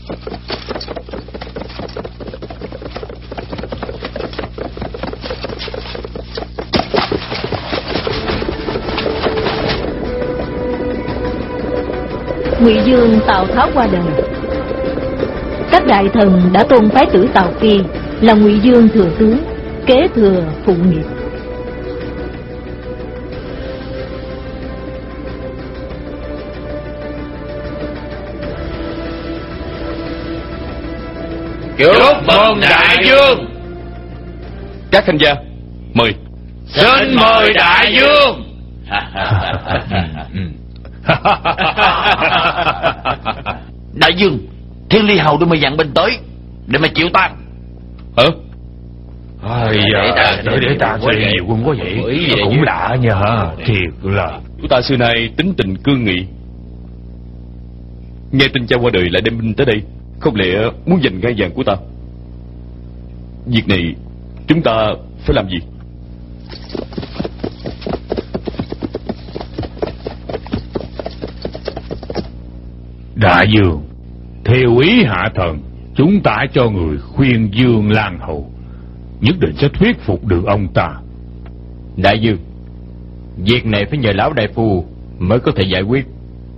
Ngụy Dương Tào Tháo qua đời, các đại thần đã tôn phái tử Tào Phi là Ngụy Dương thừa tướng, kế thừa phụ nghiệp. Chúc mừng đại vương. Các khanh gia mời. Xin mời đại vương. Đại vương, Thiên Ly Hầu đưa mày dặn binh tới để mà chịu tan. Để ta xây nhiều quân quá vậy, cũng lạ nha. Thiệt là Chúng ta xưa nay tính tình cương nghị, nghe tin cha qua đời lại đem binh tới đây, không lẽ muốn giành ngai vàng của ta? Việc này chúng ta phải làm gì? đại vương, theo ý hạ thần, chúng ta cho người khuyên Dương Lan Hầu, nhất định sẽ thuyết phục được ông ta. Đại vương, việc này phải nhờ lão đại phu mới có thể giải quyết.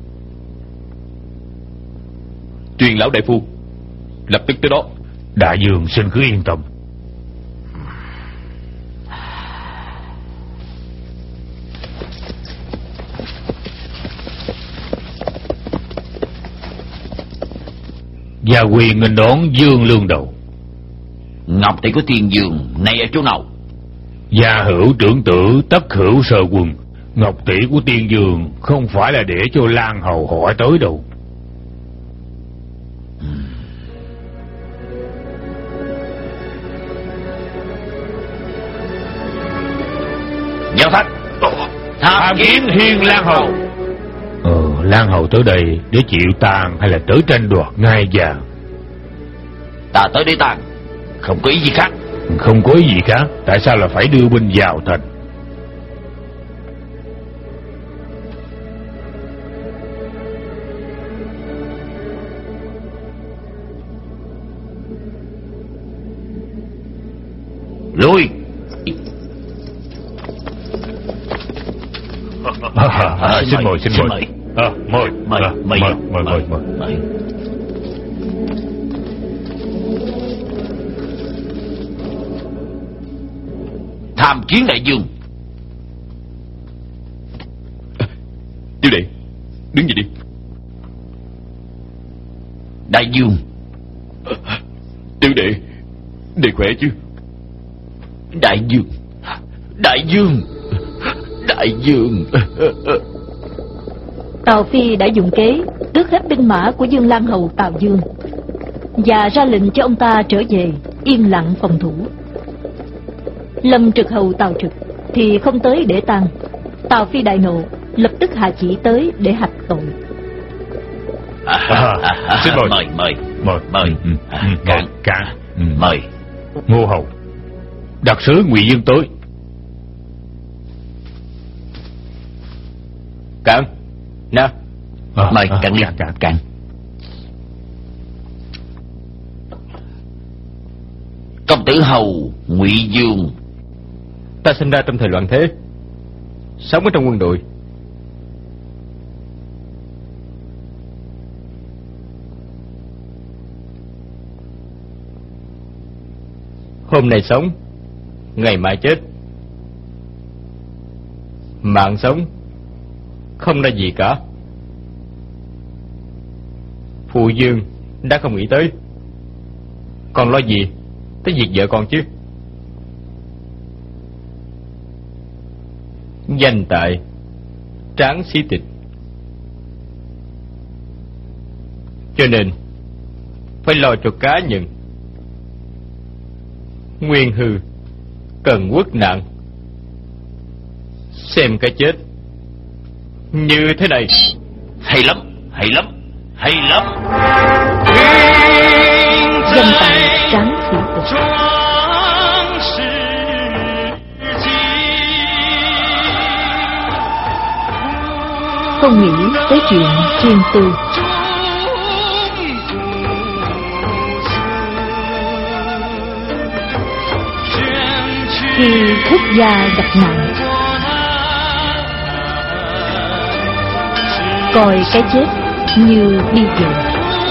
Truyền lão đại phu lập tức tới đó. Đại vương xin cứ yên tâm. Gia quyền nghênh đón Dương Lương Đầu. Ngọc tỷ của Tiên Dương này ở chỗ nào? Gia hữu trưởng tử, tất hữu sơ quân. Ngọc tỷ của Tiên Dương không phải là để cho Lan Hầu hỏi tới đâu. Giao Thanh, tham kiến Hiên Lan Hầu. Lan Hầu tới đây để chịu tàn hay là tới tranh đoạt ngai vàng? Ta tới để tàn, không có ý gì khác. Không có ý gì khác? Tại sao là phải đưa binh vào thành? Lui. Xin mời. Mời. Tham kiến đại vương. Tiểu đệ, đứng dậy đi. Đại vương. Tiểu đệ, đệ khỏe chứ? Đại vương. Tào Phi đã dùng kế tước hết binh mã của Dương Lan Hầu Tào Dương và ra lệnh cho ông ta trở về yên lặng phòng thủ. Lâm Trực Hầu Tào Trực thì không tới để tang. Tào Phi đại nộ, lập tức hạ chỉ tới để hạch tội. Xin mời. Cạn. Mời. Ngô Hầu, đặc sứ Ngụy Dương tới. Cạn. Nè. Mời cạn đi. Cạn. Công tử Hầu Ngụy Dương. Ta sinh ra trong thời loạn thế, sống ở trong quân đội. Hôm nay sống, ngày mai chết. Mạng sống không là gì cả. Phụ Dương đã không nghĩ tới, còn lo gì tới việc vợ con chứ? Danh tại tráng sĩ tịch, cho nên phải lo cho cá nhân. Nguyên hư cần quốc nạn, xem cái chết như thế này. Hay lắm. Danh tại tráng sĩ tịch. Không nghĩ tới chuyện riêng tư. khi quốc gia gặp nạn, coi cái chết như đi về.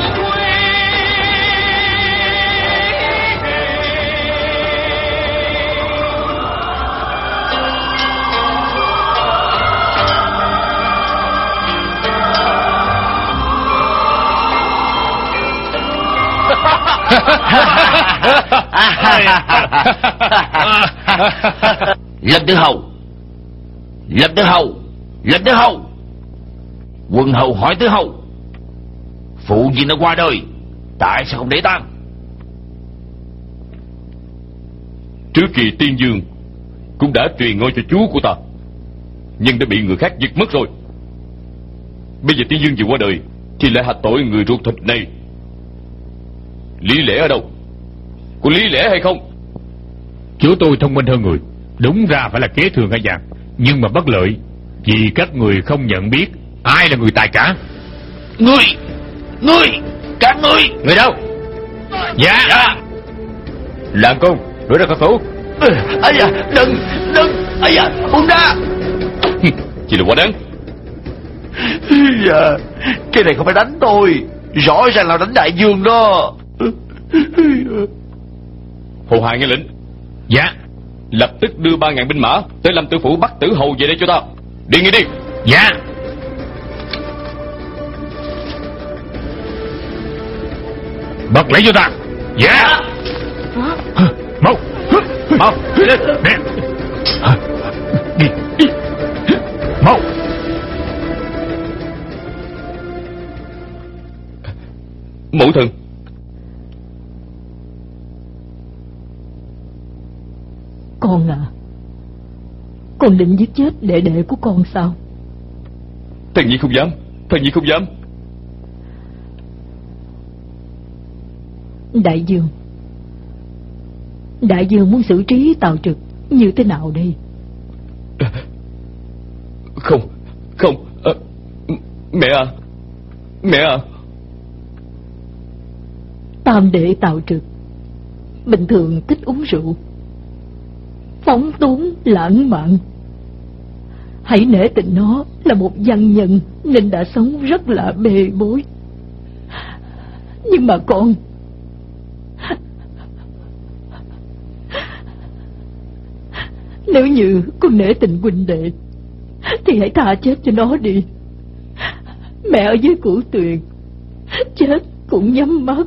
Lâm Tử Hầu, Lâm Tử Hầu, Lâm Tử Hầu. Quần hầu hỏi Tử Hầu, phụ gì nó qua đời, tại sao không để tang? Trước kỳ Tiên Dương cũng đã truyền ngôi cho chú của ta, nhưng đã bị người khác giật mất rồi. Bây giờ Tiên Dương vừa qua đời thì lại hạch tội người ruột thịt này. Lý lẽ ở đâu? Có lý lẽ hay không? Chú tôi thông minh hơn người, đúng ra phải là kế thừa ngai vàng, nhưng mà bất lợi vì các người không nhận biết ai là người tài cả. Các ngươi. Người đâu? Dạ. Làm công đuổi ra khỏi phủ. Ây da, đừng. Ây da, buông ra. Chỉ là quá đáng. Dạ, cái này không phải đánh tôi, rõ ràng là đánh đại dương đó. Hồ Hạ nghe lệnh. Dạ. Lập tức đưa 3.000 binh mã tới Lâm Tử Phủ bắt Tử Hầu về đây cho ta. Đi ngay đi. Dạ. Bật lấy cho ta. Dạ. Mau. Nè. Đi. Mau. Mẫu thân. Con à, con định giết chết đệ đệ của con sao? Thần nhi không dám. Thần nhi không dám. Đại dương muốn xử trí Tào Trực như thế nào đây? Không. Mẹ à. Tam đệ Tào Trực bình thường thích uống rượu, phóng túng lãng mạn. Hãy nể tình nó là một văn nhân nên đã sống rất là bề bối. Nhưng mà con, nếu như con nể tình huynh đệ thì hãy tha chết cho nó đi. Mẹ ở dưới cửu tuyền, chết cũng nhắm mắt.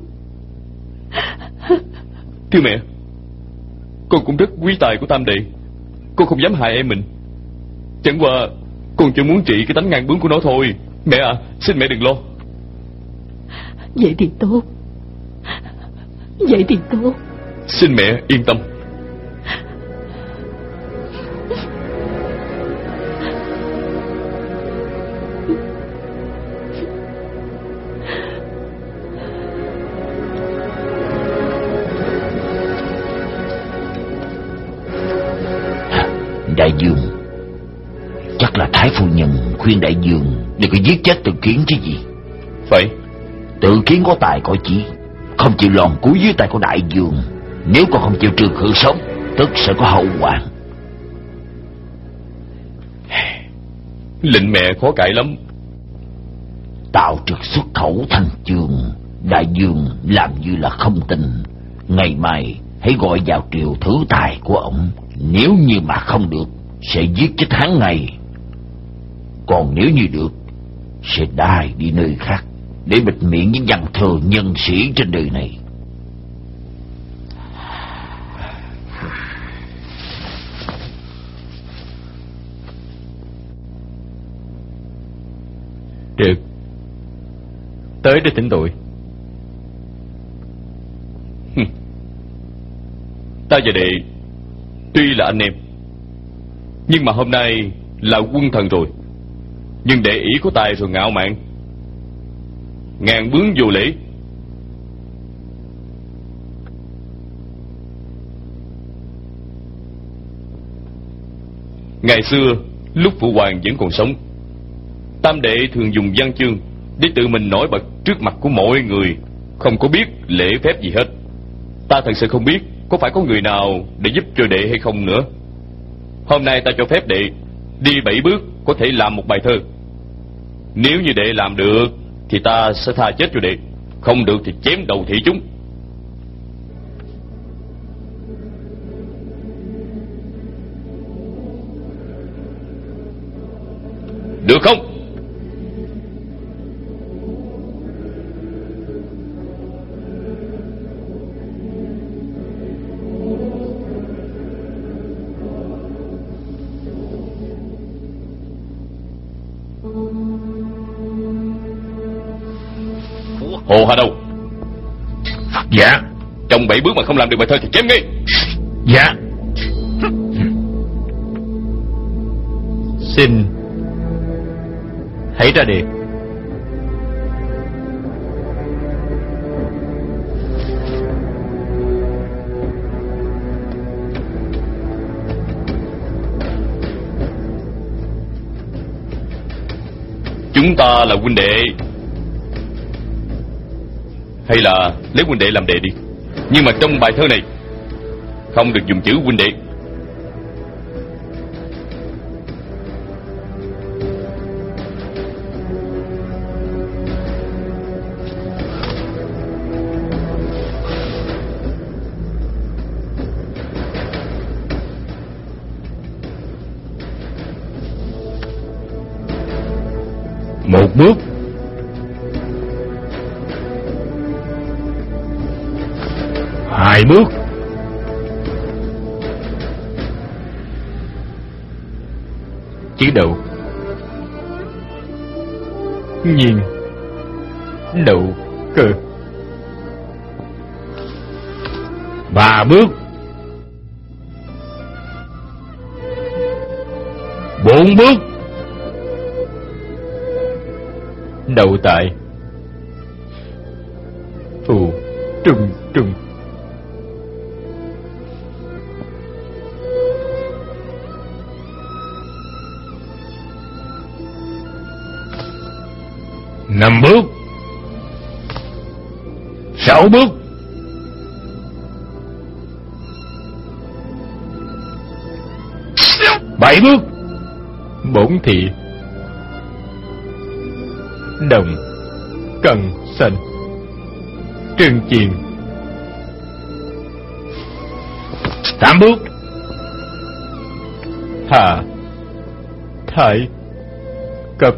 Thưa mẹ, con cũng rất quý tài của Tam đệ. Con không dám hại em mình. Chẳng qua con chỉ muốn trị cái tánh ngang bướng của nó thôi. Mẹ à, xin mẹ đừng lo. Vậy thì tốt. Xin mẹ yên tâm. Đại dương, chắc là Thái phu nhân khuyên đại dương đừng có giết chết Tự Kiến chứ gì. Phải. Tự Kiến có tài có chí, không chịu lòn cúi dưới tay của đại dương. Nếu con không chịu trường khử sống, tức sẽ có hậu quả. Lệnh mẹ khó cãi lắm. Tào Trực xuất khẩu thành chương, đại dương làm như là không tin. Ngày mai hãy gọi vào triều thử tài của ông. Nếu như mà không được, sẽ giết chết hắn ngay. Còn nếu như được, sẽ đài đi nơi khác để bịt miệng những văn thơ nhân sĩ trên đời này. Được. Tới để tỉnh tội. Ta và đệ tuy là anh em, nhưng mà hôm nay là quân thần rồi. Nhưng đệ ý có tài rồi ngạo mạn, ngàn bướng vô lễ. Ngày xưa lúc phụ hoàng vẫn còn sống, Tam đệ thường dùng văn chương để tự mình nổi bật trước mặt của mọi người, không có biết lễ phép gì hết. Ta thật sự không biết có phải có người nào để giúp cho đệ hay không nữa. Hôm nay ta cho phép đệ đi 7 bước có thể làm một bài thơ. Nếu như đệ làm được thì ta sẽ tha chết cho đệ, không được thì chém đầu thị chúng. Được không? Hồ Hà đâu? Dạ. Trong 7 bước mà không làm được bài thơ thì chém ngay. Dạ. Xin hãy ra đề. Chúng ta là huynh đệ, hay là lấy huynh đệ làm đệ đi. Nhưng mà trong bài thơ này không được dùng chữ huynh đệ. Một bước. Hai bước. Chữ đậu. Nhiên. Đậu cơ. 3 bước. 4 bước. Đậu tại. Phù trùng trùng. 5 bước. 6 bước. 7 bước. Bổn thị. Đồng cần xanh. Trương chiền. 8 bước. Hạ thái cập.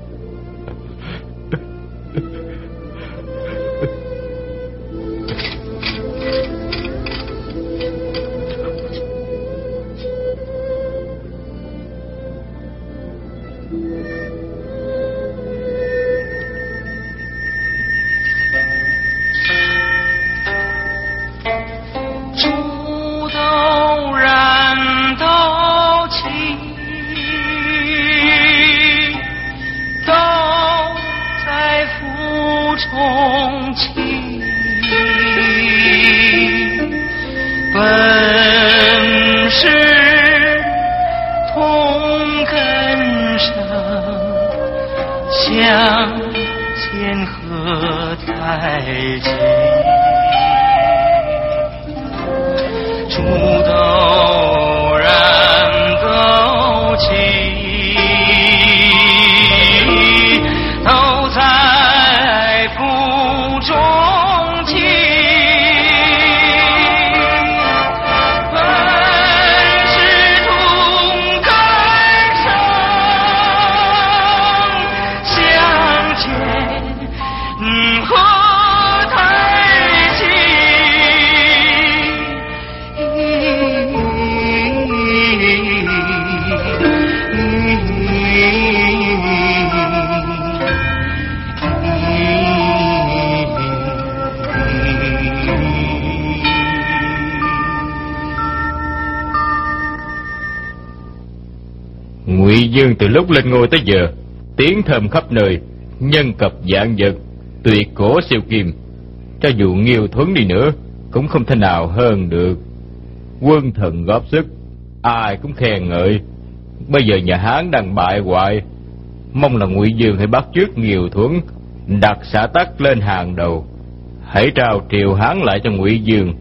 Ngụy Dương từ lúc lên ngôi tới giờ tiếng thơm khắp nơi, nhân cập vạn vật, tuyệt cổ siêu kim. Cho dù Nghiêu Thuấn đi nữa cũng không thể nào hơn được. Quân thần góp sức, ai cũng khen ngợi. Bây giờ nhà Hán đang bại hoại, mong là Ngụy Dương hãy bắt chước Nghiêu Thuấn, đặt xã tắc lên hàng đầu. Hãy trao triều Hán lại cho Ngụy Dương,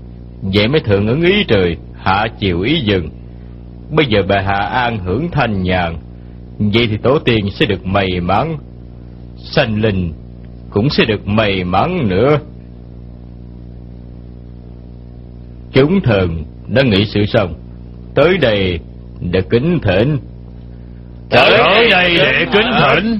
Vậy mới thường ứng ý trời, hạ chiều ý dân. Bây giờ bệ hạ an hưởng thanh nhàn, vậy thì tổ tiên sẽ được may mắn, sanh linh cũng sẽ được may mắn nữa. Chúng thần đã nghị sự xong, tới đây để kính thỉnh. Tới đây để kính thỉnh.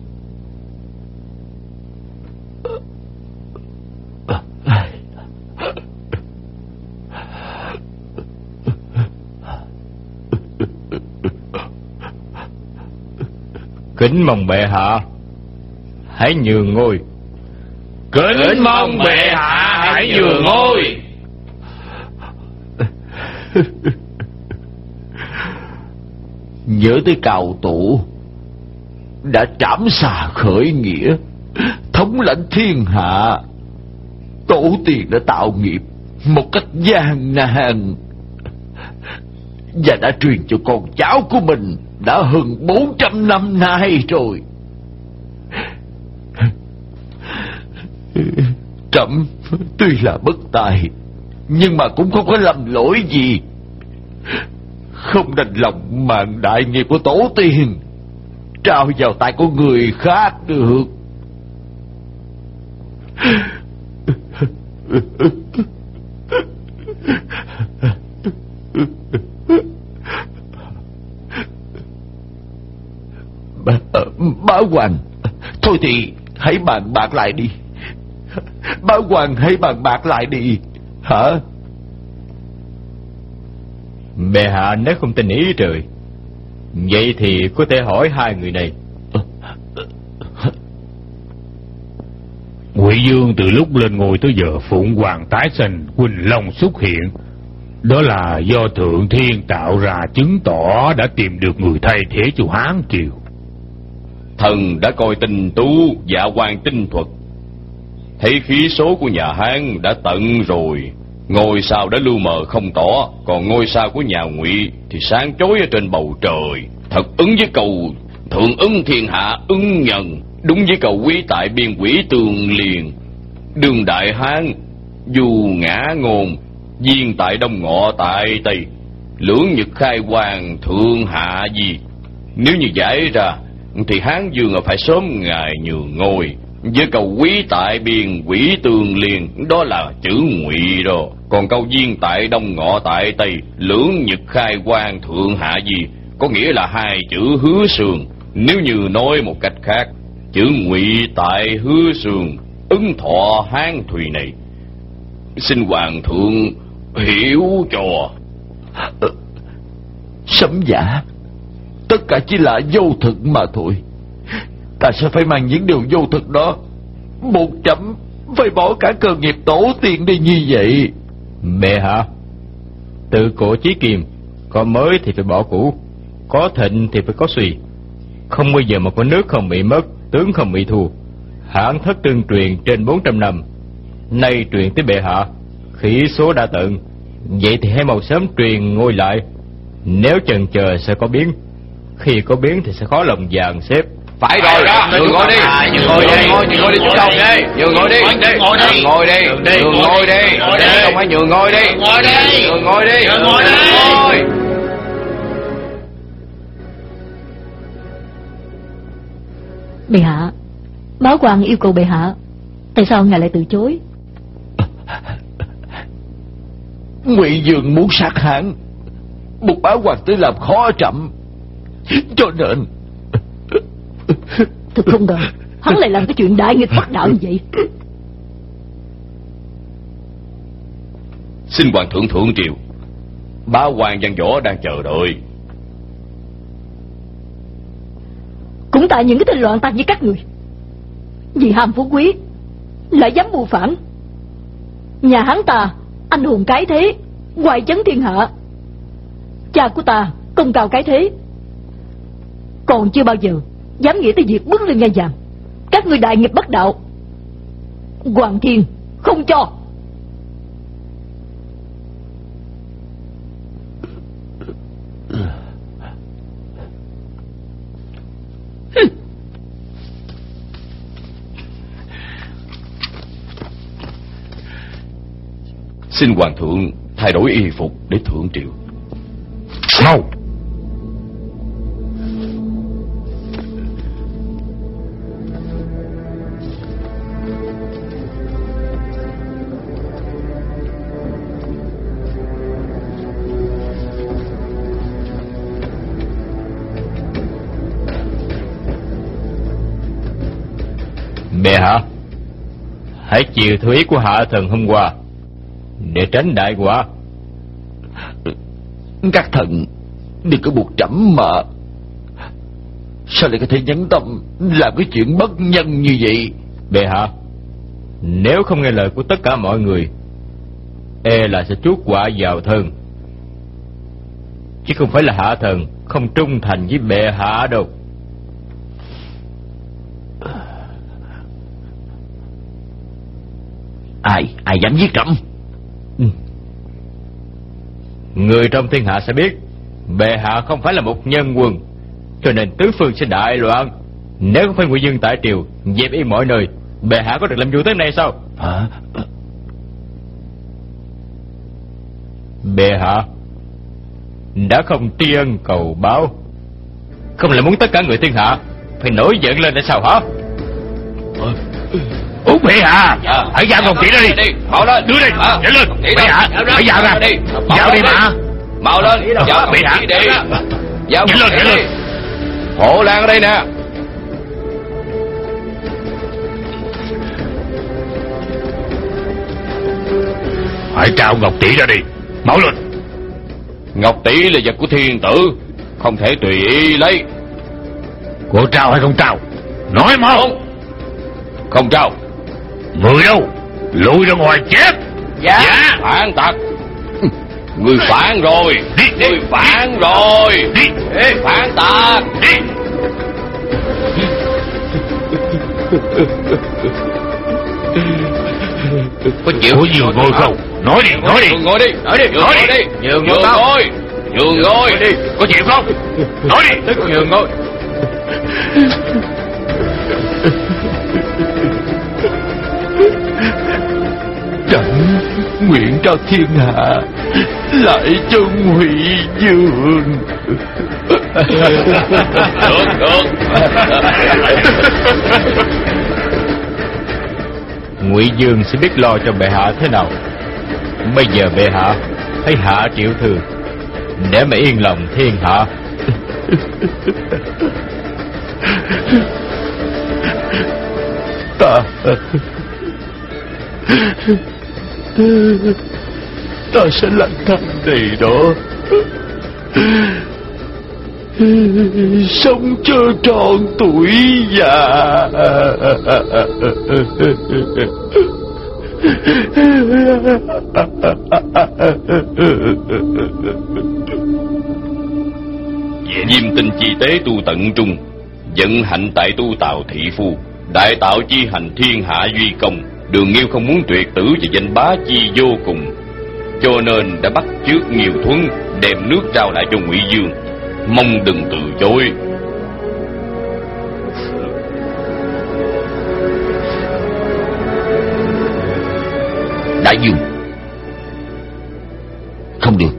Kính mong bệ hạ hãy nhường ngôi. Kính mong bệ hạ hãy nhường ngôi. Nhớ tới Cao Tổ đã trảm xà khởi nghĩa, thống lãnh thiên hạ. Tổ tiên đã tạo nghiệp một cách gian nan và đã truyền cho con cháu của mình đã hơn 400 năm nay rồi. Trẫm tuy là bất tài, nhưng mà cũng không có lầm lỗi gì, không đành lòng màn đại nghiệp của tổ tiên trao vào tay của người khác được. Bá Hoàng, thôi thì hãy bàn bạc lại đi. Bá Hoàng, hãy bàn bạc lại đi. Hả? Bệ hạ nếu không tin ý trời, vậy thì có thể hỏi hai người này. Ngụy Dương từ lúc lên ngôi tới giờ phụng hoàng tái sanh, Quỳnh Long xuất hiện, đó là do Thượng Thiên tạo ra, chứng tỏ đã tìm được người thay thế cho Hán Triều. Thần đã coi tinh tú dạ quan tinh thuật, thấy khí số của nhà Hán đã tận rồi. Ngôi sao đã lu mờ không tỏ, còn ngôi sao của nhà Ngụy thì sáng chói ở trên bầu trời. Thật ứng với cầu thượng ứng thiên hạ ứng nhân, đúng với cầu quý tại biên quỷ tường liền. Đường đại Hán dù ngã ngôn, viên tại đông ngọ tại tây, lưỡng nhật khai hoàng thượng hạ gì. Nếu như giải ra thì Hán Dương phải sớm ngài nhường ngôi. Với câu quý tại biên quỷ tường liền, đó là chữ Ngụy đó. Còn câu viên tại đông ngọ tại tây, lưỡng nhật khai quan thượng hạ gì, có nghĩa là hai chữ Hứa Xương. Nếu như nói một cách khác, chữ Ngụy tại Hứa Xương, ứng thọ Hán Thùy này. Xin hoàng thượng hiểu cho. Sấm giả, tất cả chỉ là vô thực mà thôi. Ta sẽ phải mang những điều vô thực đó buộc Trẫm phải bỏ cả cơ nghiệp tổ tiên đi như vậy. Bệ hạ, từ cổ chí kim, có mới thì phải bỏ cũ, có thịnh thì phải có suy. Không bao giờ mà có nước không bị mất, tướng không bị thua. Hán thất tương truyền trên 400 năm, nay truyền tới bệ hạ, khí số đã tận. Vậy thì hãy mau sớm truyền ngôi lại. Nếu chần chờ sẽ có biến, khi có biến thì sẽ khó lòng dàn xếp. Phải rồi đó, nhường ngồi đi, nhường ngồi đi chú Đông đi, nhường ngồi đi, nhường ngồi đi, nhường ngồi đi, không phải nhường ngồi đi, nhường ngồi đi, nhường ngồi đi. Bệ hạ, Báo Quan yêu cầu bệ hạ, tại sao ngài lại từ chối? Ngụy Dương muốn sát Hán, buộc Bá Hoàng tới làm khó Trẫm, cho nên Thật không ngờ hắn lại làm cái chuyện đại nghịch bất đạo như vậy. Xin hoàng thượng thượng triều, Bá Hoàng văn võ đang chờ đợi. Cũng tại những cái tên loạn tạc như các người, vì ham phú quý lại dám mưu phản. Nhà Hán ta anh hùng cái thế, hoài chấn thiên hạ. Cha của ta công cao cái thế, còn chưa bao giờ dám nghĩ tới việc bước lên ngai vàng. Các người đại nghịch bất đạo, Hoàng thiên không cho. Xin hoàng thượng thay đổi y phục để thượng triều. Mau! Bệ hạ, hãy chịu theo ý của hạ thần hôm qua để tránh đại họa. Các thần đừng có buộc trẫm mà. Sao lại có thể nhẫn tâm làm cái chuyện bất nhân như vậy? Bệ hạ, nếu không nghe lời của tất cả mọi người, e là sẽ chuốc họa vào thân. Chứ không phải là hạ thần không trung thành với bệ hạ đâu. Ai dám giết trẫm? Người trong thiên hạ sẽ biết bệ hạ không phải là một nhân quân, cho nên tứ phương sẽ đại loạn. Nếu không phải Ngụy Dương tại triều dẹp yên mọi nơi, bệ hạ có được làm vua tới này sao? Bệ hạ đã không tri ân cầu báo, không là muốn tất cả người thiên hạ phải nổi giận lên để sao hả? Út bệ hạ, hãy giao Ngọc Tỷ ra đi. Mau lên, đưa đi, nhanh lên. Bệ hạ, hãy giao ra. Giao đi mà. Mau lên, giao bệ hạ đi. Giao nhanh lên. Hộ Lan ở đây nè. Hãy trao Ngọc Tỷ ra đi, mau lên. Ngọc Tỷ là vật của thiên tử, không thể tùy ý lấy. Cô trao hay không trao? Nói mau. Không trao. Người đâu? Lùi ra ngoài chết. Dạ. Phản tặc. Người phản rồi. Người phản rồi. Phản tặc. Có nhường ngôi không? Nói đi. Nhường ngôi đi. Nhường ngôi. Có chịu không? Nói đi. Tức nhường ngôi. Trẫm nguyện cho thiên hạ lại cho Ngụy Dương. Được. Ngụy Dương sẽ biết lo cho bệ hạ thế nào. Bây giờ bệ hạ hãy hạ triệu thư để mà yên lòng thiên hạ. Ta sẽ lang thang đầy đó, sống cho trọn tuổi già. Diêm tinh chi tế tu tận trung, vận hạnh tại tu tạo thị phu, đại tạo chi hành thiên hạ duy công. Đường Nghiêu không muốn tuyệt tử và danh bá chi vô cùng, cho nên đã bắt chước Nghiêu Thuấn đem nước trao lại cho Ngụy Dương, mong đừng từ chối. Đại Dương, không được.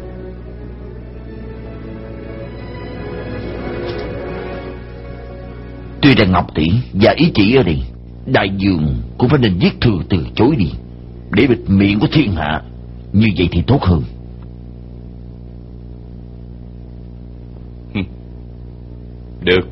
Tuy rằng Ngọc Tỷ và ý chỉ ở đây, Đại Dương cũng phải nên viết thư từ chối đi, để bịt miệng của thiên hạ. Như vậy thì tốt hơn. Được.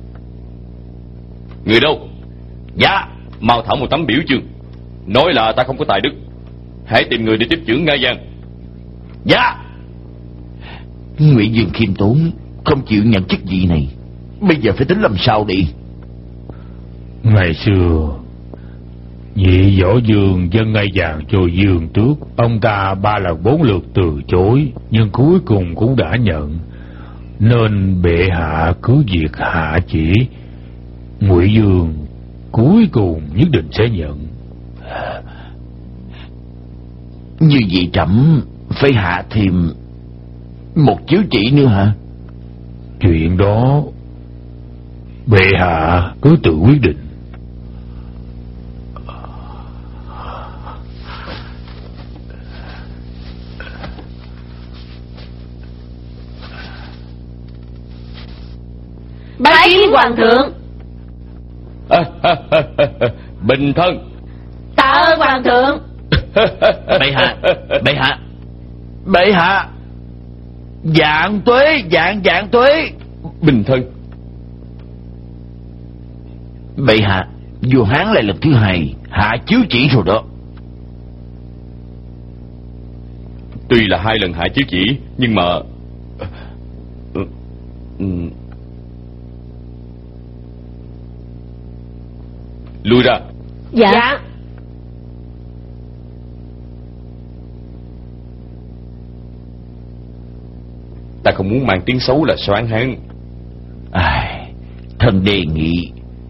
Người đâu? Dạ. Mau thảo một tấm biểu chương, nói là ta không có tài đức, hãy tìm người để tiếp chưởng Nga Giang. Dạ. Ngụy Dương khiêm tốn, không chịu nhận chức vị này. Bây giờ phải tính làm sao đi? Ngày xưa Nhị Võ Dương dâng ngai vàng cho Dương Tước, ông ta 3 lần 4 lượt từ chối, nhưng cuối cùng cũng đã nhận. Nên bệ hạ cứ việc hạ chỉ, Ngụy Dương cuối cùng nhất định sẽ nhận. Như vậy trẫm phải hạ thêm một chiếu chỉ nữa hả? Chuyện đó bệ hạ cứ tự quyết định. Bái kiến hoàng thượng. Bình thân. Tạ ơn hoàng thượng. Bệ hạ, bệ hạ, bệ hạ, vạn tuế, vạn tuế. Bình thân. Bệ hạ, vua Hán lại lần thứ hai hạ chiếu chỉ rồi đó. Tuy là 2 lần hạ chiếu chỉ, nhưng mà lui ra. Dạ. Ta không muốn mang tiếng xấu là Soán Hán. Thần đề nghị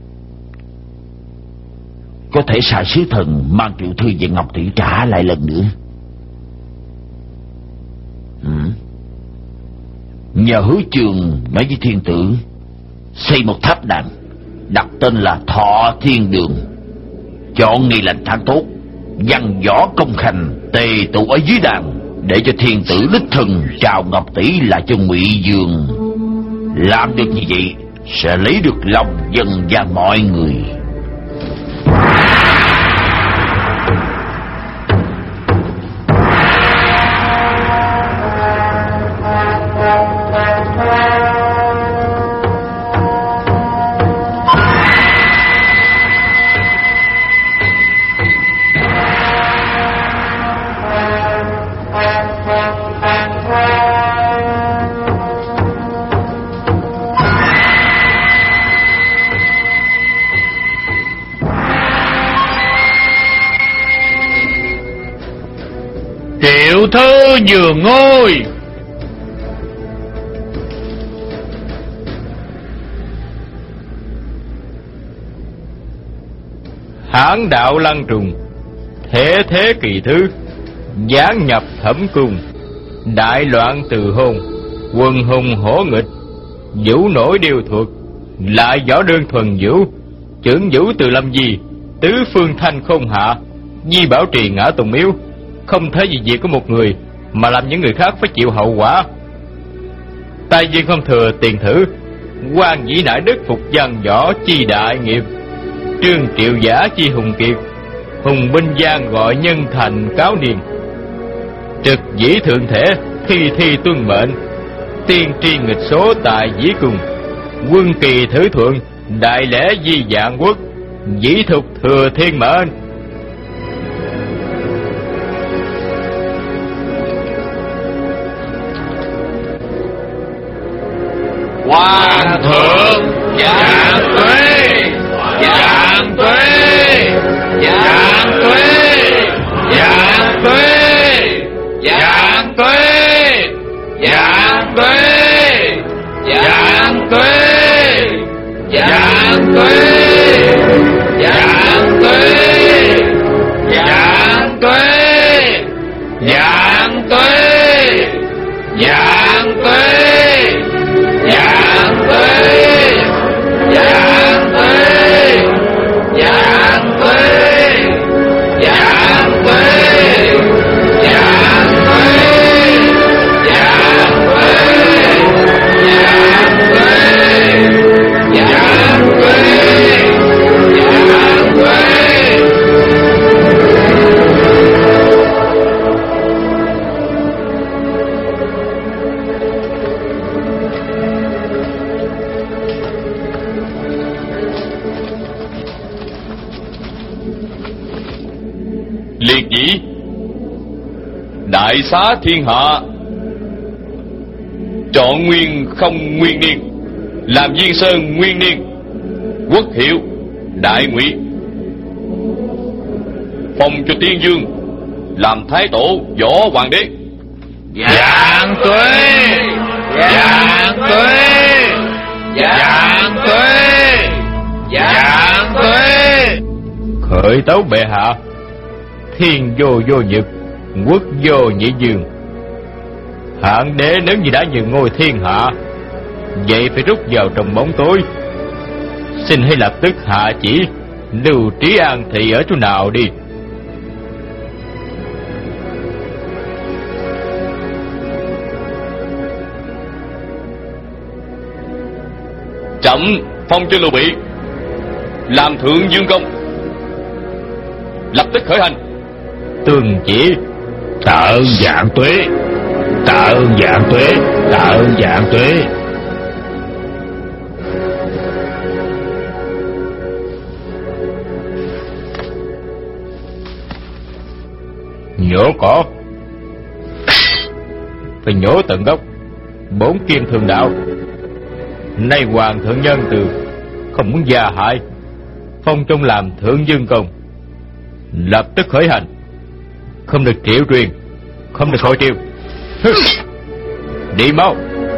có thể sai sứ thần mang triệu thư về Ngọc Tỷ trả lại lần nữa. Nhờ Hứa Trường nói với thiên tử xây một tháp đàn, đặt tên là Thọ Thiên Đường, chọn ngày lành tháng tốt, văn võ công khanh tề tụ ở dưới đàn, để cho thiên tử đích thân chào Ngọc Tỷ lại cho Ngụy Dương. Làm được như vậy sẽ lấy được lòng dân gian mọi người. Triệu thư nhường ngôi. Hán đạo lăng trùng, thế thế kỳ thứ, giáng nhập thẩm cung, đại loạn từ hôn, quân hùng hổ nghịch, vũ nổi điều thuật, lại võ đơn thuần vũ, chưởng vũ từ lâm di, tứ phương thanh không hạ, di bảo trì ngã tùng miếu. Không thể vì việc của một người mà làm những người khác phải chịu hậu quả. Tai viên không thừa tiền thử, quan dĩ nại đức phục văn võ chi đại nghiệp, trương triệu giả chi hùng kiệt, hùng binh gian gọi nhân thành cáo niên. Trực dĩ thượng thể, thi thi tuân mệnh, tiên tri nghịch số tại dĩ cùng, quân kỳ thứ thuận, đại lễ di vạn quốc, dĩ thục thừa thiên mệnh. Hoàng thượng vạn tuế, vạn tuế, vạn tuế, vạn tuế, vạn tuế, vạn tuế, vạn tuế, vạn tuế, vạn tuế, vạn tuế, vạn tuế, vạn tuế. Liệt dĩ đại xá thiên hạ, trọn nguyên không nguyên niên, làm viên sơn nguyên niên, quốc hiệu đại ngụy, phong cho tiên dương làm thái tổ võ hoàng đế. Vạn tuế, vạn tuế, vạn tuế, vạn tuế. Khởi tấu bệ hạ, thiên vô vô nhật, quốc vô nhị dương. Hạng đế nếu như đã nhường ngôi thiên hạ, vậy phải rút vào trong bóng tối. Xin hãy lập tức hạ chỉ lưu Trí An thị ở chỗ nào đi. Trẫm phong cho Lưu Bị làm thượng dương công, lập tức khởi hành. Tường chỉ. Tạ ơn vạn tuế, tạ ơn vạn tuế, tạ ơn vạn tuế. Nhổ cỏ phải nhổ tận gốc. 4 kiên thường đạo. Nay hoàng thượng nhân từ, không muốn già hại, phong trông làm thượng dương công, lập tức khởi hành. Không được triệu truyền, không được hội triều. Đi mau.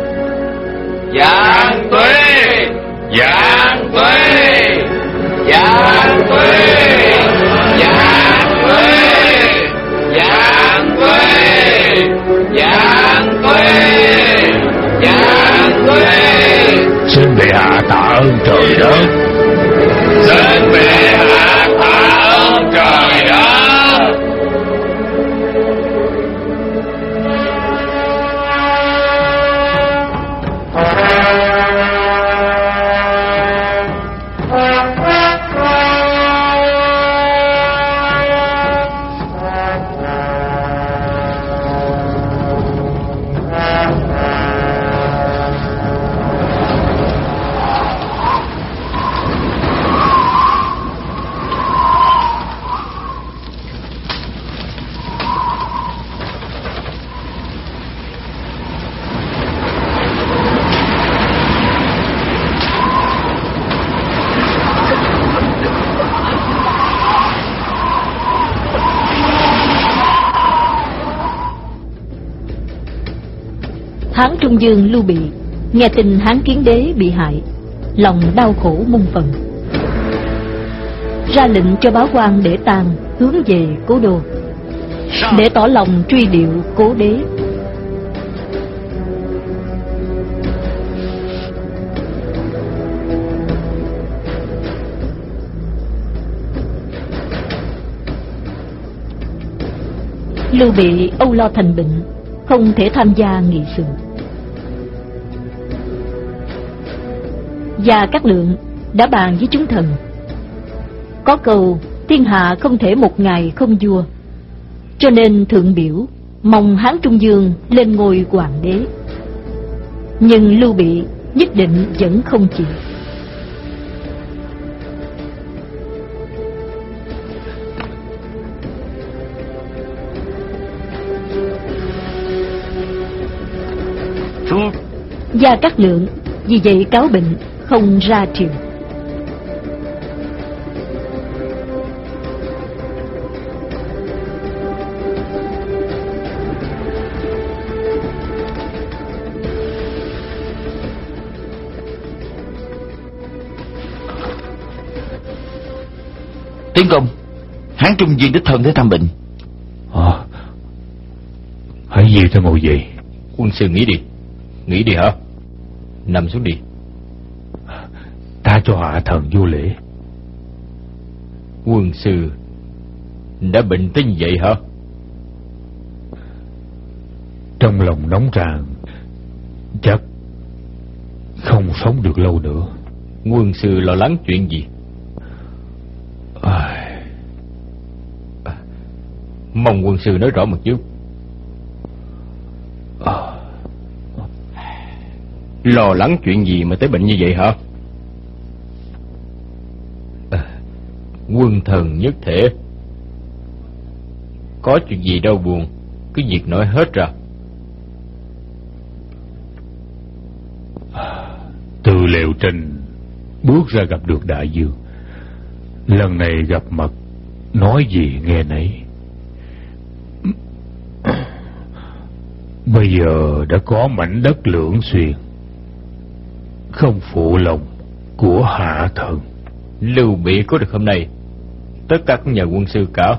Vạn tuế, vạn tuế, vạn tuế, vạn tuế, vạn tuế, vạn tuế, vạn tuế. Xin bệ hạ tạ ơn trời đất. Xin bệ hạ tạ ơn trời đất. Hán Trung Dương Lưu Bị nghe tin Hán Kiến Đế bị hại, lòng đau khổ muôn phần, ra lệnh cho báo quan để tang, hướng về cố đô để tỏ lòng truy điệu cố đế. Lưu Bị âu lo thành bệnh, không thể tham gia nghị sự. Gia Cát Lượng đã bàn với chúng thần, có câu thiên hạ không thể một ngày không vua, cho nên thượng biểu mong Hán Trung Dương lên ngôi hoàng đế. Nhưng Lưu Bị nhất định vẫn không chịu. Gia Cát Lượng vì vậy cáo bệnh, không ra triều. Tiến công, Hán Trung Dương đích thân tới thăm bệnh. Hãy gì cho ngồi dậy. Quân sư nghỉ đi. Nghỉ đi hả? Nằm xuống đi. Ta cho hạ thần vô lễ. Quân sư đã bệnh tới như vậy hả? Trong lòng nóng ràng, chắc không sống được lâu nữa. Quân sư lo lắng chuyện gì? Mong quân sư nói rõ một chút. Lo lắng chuyện gì mà tới bệnh như vậy hả? Quân thần nhất thể, có chuyện gì đau buồn cứ việc nói hết ra. Từ Liệu Trình bước ra gặp được Đại Dương. Lần này gặp mặt, nói gì nghe nấy. Bây giờ đã có mảnh đất Lưỡng Xuyên, không phụ lòng của hạ thần. Lưu Bị có được hôm nay, tất cả cũng nhờ quân sư cả.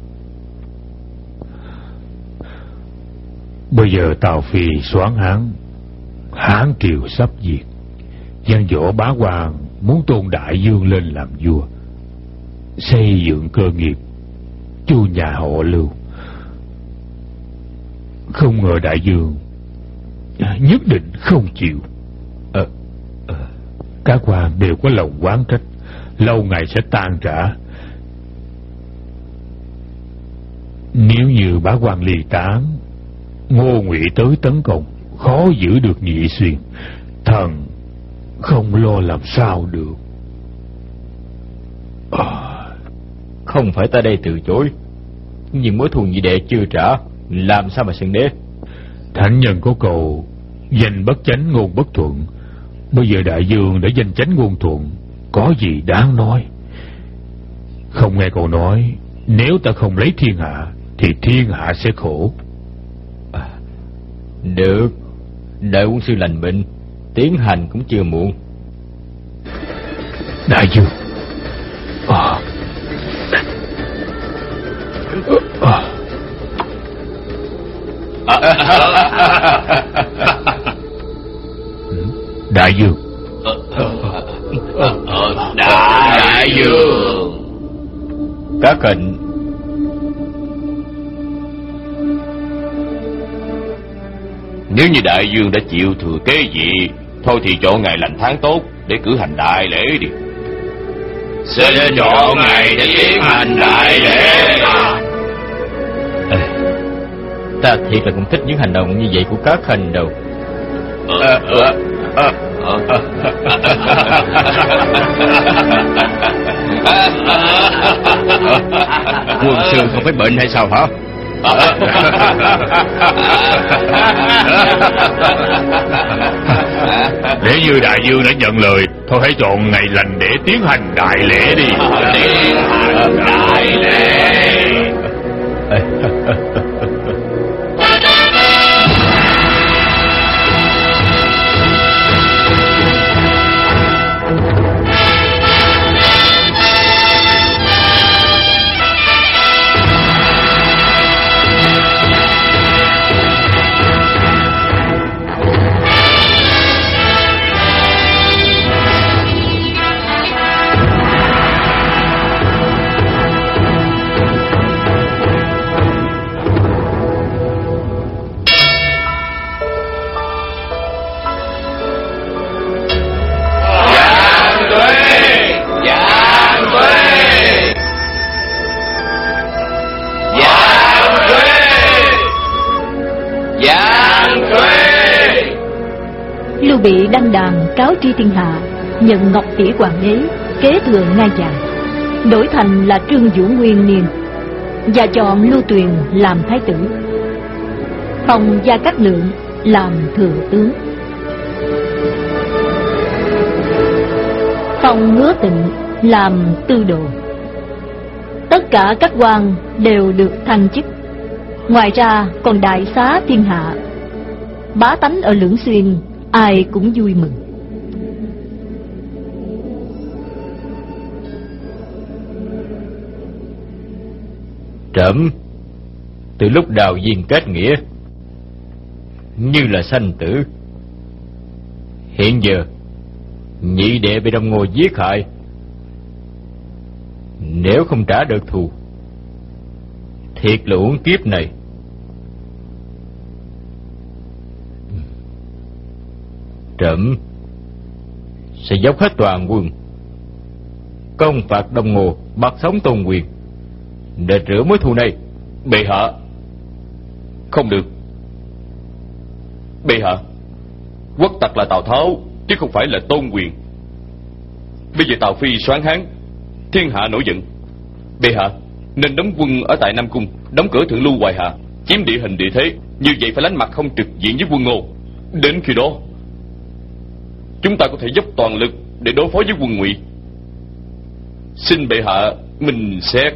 Bây giờ Tào Phi soán Hán, Hán triều sắp diệt. Văn võ bá quan muốn tôn Đại Dương lên làm vua, xây dựng cơ nghiệp, chu nhà họ Lưu. Không ngờ Đại Dương nhất định không chịu. Các quan đều có lòng oán trách, lâu ngày sẽ tan rã. Nếu như bá quan ly tán, Ngô Ngụy tới tấn công, khó giữ được Nhị Xuyên, thần không lo làm sao được. Không phải ta đây từ chối, nhưng mối thù nhị đệ chưa trả, làm sao mà xưng đế? Thánh nhân có cầu danh bất chánh ngôn bất thuận, bây giờ đại vương đã danh chánh ngôn thuận, có gì đáng nói? Không nghe cậu nói, nếu ta không lấy thiên hạ thì thiên hạ sẽ khổ. Được, đợi quân sư lành bệnh, tiến hành cũng chưa muộn. Đại vương, đại vương, Đại vương. Các khệnh, Nếu như đại vương đã chịu thừa kế vị, thôi thì chọn ngày lành tháng tốt để cử hành đại lễ đi. Xin chọn ngày để tiến hành đại lễ. ta thiệt là cũng thích những hành động như vậy của các khanh đâu. Quân sư không phải bệnh hay sao hả? Nếu như đại vương đã nhận lời, thôi hãy chọn ngày lành để tiến hành đại lễ đi. Tiến hành đại lễ. Lưu Bị đăng đàn cáo tri thiên hạ, nhận Ngọc Tỷ Hoàng đế kế thừa ngai vàng, đổi thành là Trương Vũ Nguyên Niên, và chọn Lưu Tuyền làm thái tử, phong Gia Cát Lượng làm thừa tướng, phong Hứa Tịnh làm tư đồ. Tất cả các quan đều được thăng chức. Ngoài ra còn đại xá thiên hạ. Bá tánh ở Lưỡng Xuyên ai cũng vui mừng. Trẫm từ lúc đào viên kết nghĩa như là sanh tử. Hiện giờ nhị đệ bị Đông Ngô giết hại, nếu không trả được thù, thiệt là uổng kiếp này. Trẫm sẽ dốc hết toàn quân công phạt Đông Ngô, bắt sống Tôn Quyền để rửa mối thù này. Bệ hạ, không được. Bệ hạ, quốc tặc là Tào Tháo chứ không phải là Tôn Quyền. Bây giờ Tào Phi soán Hán, thiên hạ nổi giận. Bệ hạ nên đóng quân ở tại Nam Cung, đóng cửa Thượng Lưu Hoài Hà, chiếm địa hình địa thế. Như vậy phải lánh mặt không trực diện với quân Ngô. Đến khi đó chúng ta có thể dốc toàn lực để đối phó với quân Ngụy. Xin bệ hạ minh xét.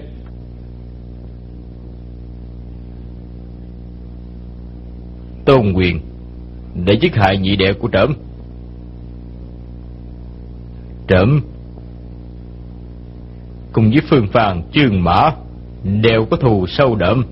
Tôn Quyền để giết hại nhị đệ của trẫm. Trẫm cùng với Phương Phàn, Chương Mã đều có thù sâu đậm,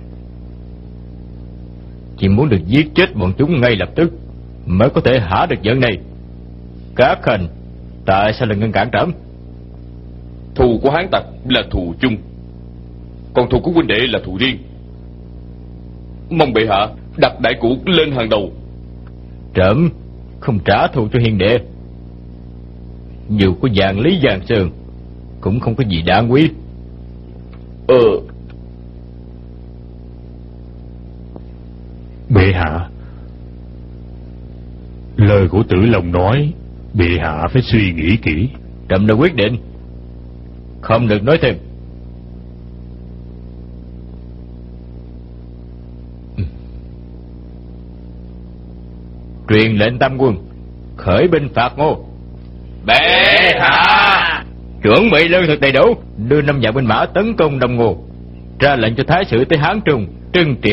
chỉ muốn được giết chết bọn chúng ngay lập tức mới có thể hả được giận này. Các khanh tại sao lại ngăn cản trẫm? Thù của Hán tặc là thù chung, còn thù của huynh đệ là thù riêng. Mong bệ hạ đặt đại cũ lên hàng đầu. Trẫm không trả thù cho hiền đệ, Dù có vạn lý Giang Sơn cũng không có gì đáng quý. Bệ hạ, lời của Tử Long nói, bệ hạ phải suy nghĩ kỹ. Trẫm đã quyết định, không được nói thêm. Truyền lệnh tam quân khởi binh phạt Ngô. Bệ hạ. Chuẩn bị lương thực đầy đủ, đưa 5 vạn binh mã tấn công Đông Ngô. Ra lệnh cho thái sử tới Hán Trung trưng trị